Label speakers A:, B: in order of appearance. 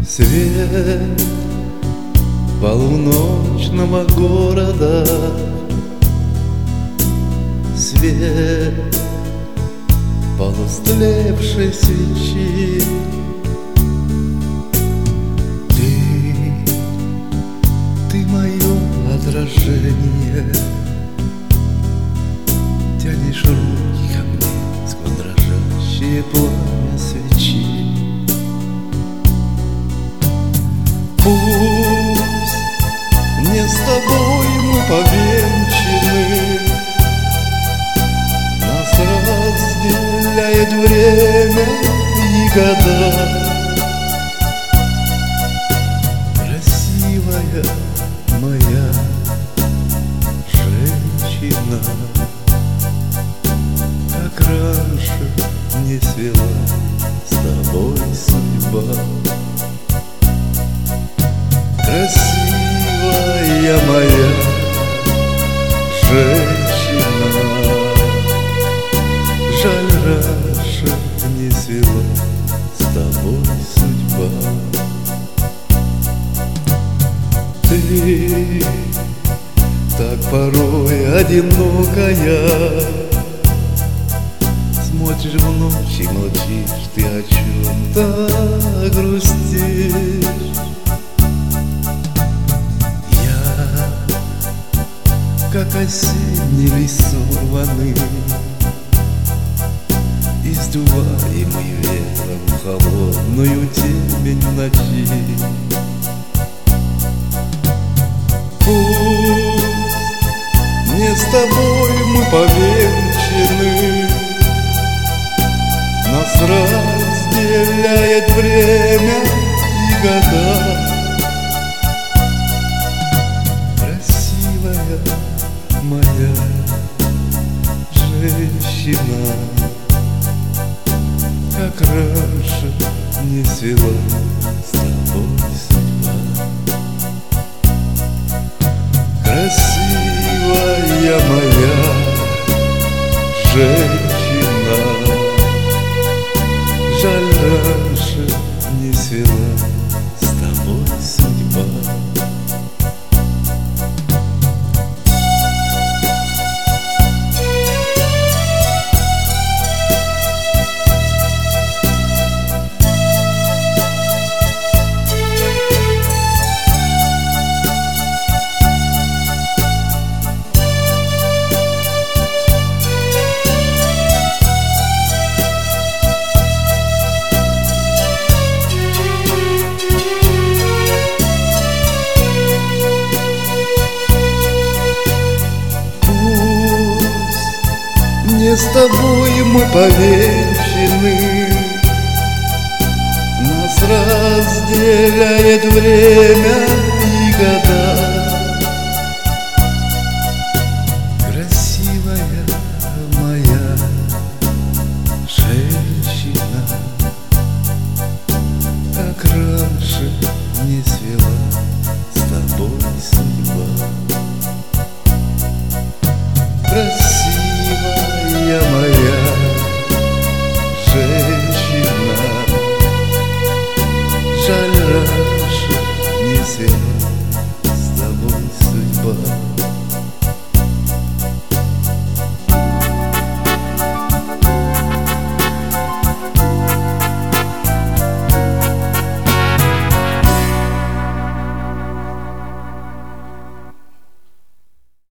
A: Свет полуночного города, свет полустлевшей свечи. Ты мое отражение, тянешь руки ко мне сквозь дрожащее пламя свечи. Пусть не с тобой мы повенчаны, нас разделяет время и года. Красивая моя женщина, как раньше не свела с тобой судьба. Красивая моя женщина, жаль, раньше не свела с тобой судьба. Ты так порой одинокая, смотришь в ночь и молчишь, ты о чем-то грустишь. Как осенний лист сорванный, издуваемый ветром холодную темень ночи. Пусть не с тобой мы повенчаны, нас разделяет время и года. Моя женщина, как раньше не свела с тобой судьба. Красивая моя женщина, жаль, раньше не свела с тобой судьба. Не с тобой мы повенчаны, нас разделяет время и года.